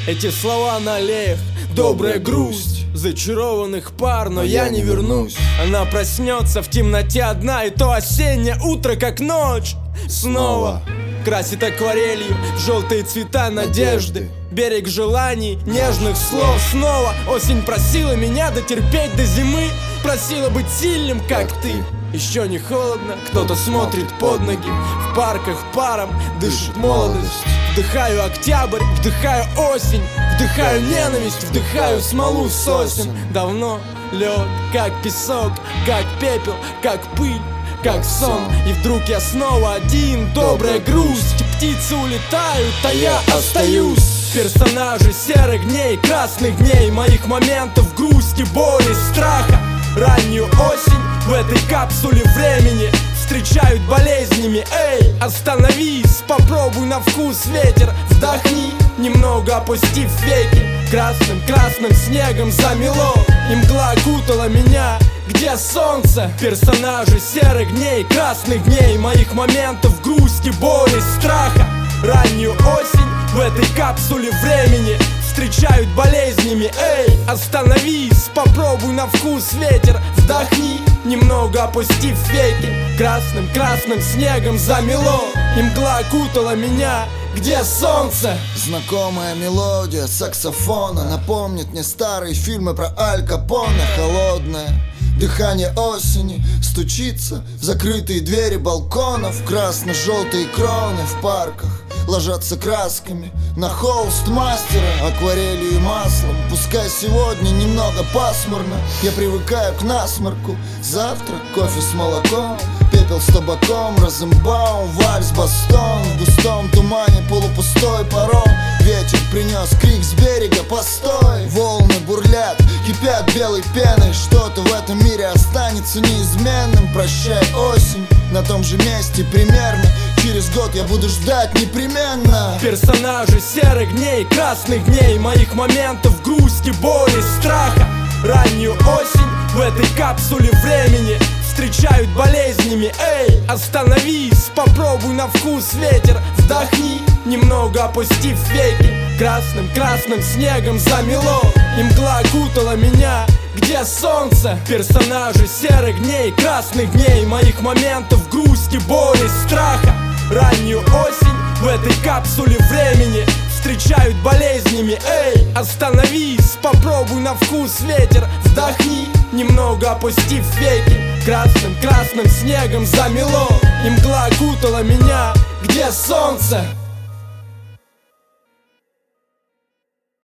Эти слова на аллеях, добрая грусть зачарованных пар, но я не вернусь. Она проснется в темноте одна, и то осеннее утро, как ночь, снова красит акварелью желтые цвета надежды. Берег желаний, нежных слов. Снова осень просила меня дотерпеть до зимы, просила быть сильным, как ты. Еще не холодно, кто-то смотрит под ноги. В парках паром дышит молодость. Вдыхаю октябрь, вдыхаю осень, вдыхаю ненависть, вдыхаю смолу сосен. Давно лед, как песок, как пепел, как пыль, как сон. И вдруг я снова один, добрая грусть. Птицы улетают, а я остаюсь. Персонажи серых дней, красных дней, моих моментов грусти, боли, страха. Раннюю осень в этой капсуле времени встречают болезнями. Эй, остановись, попробуй на вкус ветер. Вдохни, немного опустив веки. Красным снегом замело, и мгла окутала меня. Где солнце? Персонажи серых дней, красных дней, моих моментов грусти, боли, страха. Раннюю осень в этой капсуле времени встречают болезнями. Эй, остановись, попробуй на вкус ветер. Вдохни, немного опустив веки. Красным снегом замело, и мгла окутала меня. Где солнце? Знакомая мелодия саксофона напомнит мне старые фильмы про Аль Капоне. Холодное дыхание осени стучится в закрытые двери балконов. Красно-желтые кроны в парках ложатся красками на холст мастера, акварелью и маслом. Пускай сегодня немного пасмурно, я привыкаю к насморку. Завтра кофе с молоком, пепел с табаком, Розенбаум, вальс, бастон. В густом тумане полупустой паром. Ветер принес крик с берега, постой. Волны бурлят, кипят белой пеной. Что-то в этом мире останется неизменным. Прощай, осень, на том же месте примерно. Через год я буду ждать непременно. Персонажи серых дней, красных дней, моих моментов грусти, боли, страха. Раннюю осень в этой капсуле времени встречают болезнями. Эй, остановись, попробуй на вкус ветер. Вдохни, немного опустив веки. Красным снегом замело, и мгла окутала меня. Где солнце? Персонажи серых дней, красных дней, моих моментов грусти, боли, страха. Раннюю осень в этой капсуле времени встречают болезнями. Эй, остановись, попробуй на вкус ветер. Вдохни, немного опустив веки. Красным снегом замело, и мгла окутала меня. Где солнце?